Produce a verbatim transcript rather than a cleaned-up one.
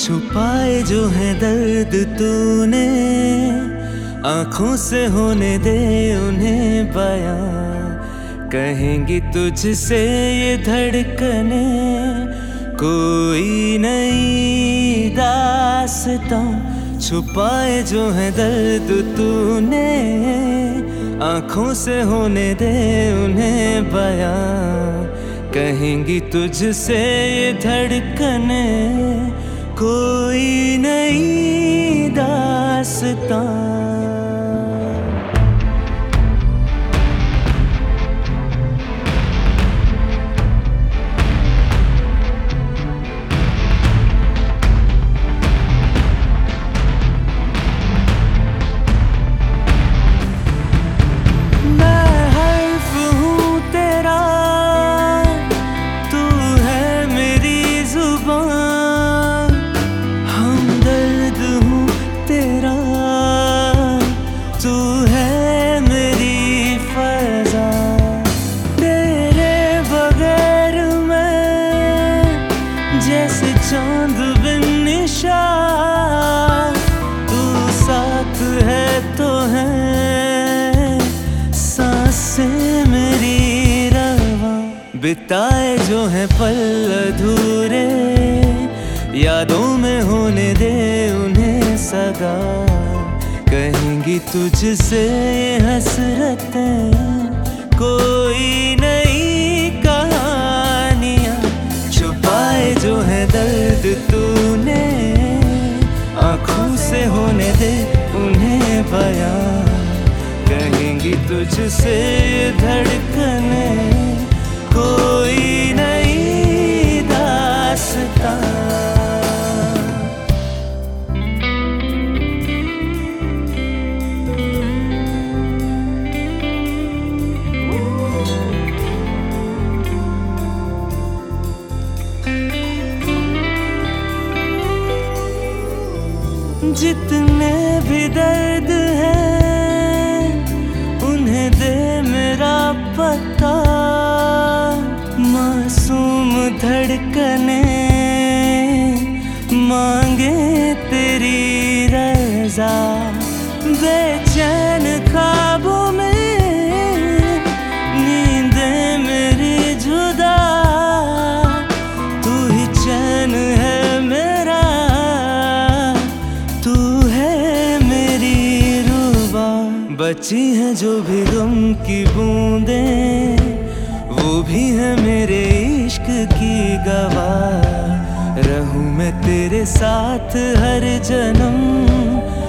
छुपाए जो है दर्द तूने, आंखों से होने दे उन्हें बयां। कहेंगी तुझसे ये धड़कने कोई नई दास्तां। छुपाए जो है दर्द तूने, आंखों से होने दे उन्हें बयां। कहेंगी तुझसे ये धड़कने कोई नई दास्तां। जैसे चांद बिन निशान तू साथ है तो है सांसें मेरी रवां। बिताए जो है पल अधूरे, यादों में होने दे उन्हें सदा। कहेंगी तुझसे ये हसरतें कोई नई कहानियां। छुपाए जो है दर्द तूने, आंखों से होने दे उन्हें बयां। कहेंगी तुझसे धड़कने कोई नई दास्तां। जितने भी दर्द हैं उन्हें दे मेरा पता। मासूम धड़कने मांगे तेरी रज़ा। बेचैन ख्वाबों में नींदें मेरी जुदा। तू ही चैन है मेरा, तू है मेरी रुबा। बची हैं जो भी गम की बूंदें, वो भी है मेरे इश्क की गवाह। रहूं मैं तेरे साथ हर जन्म,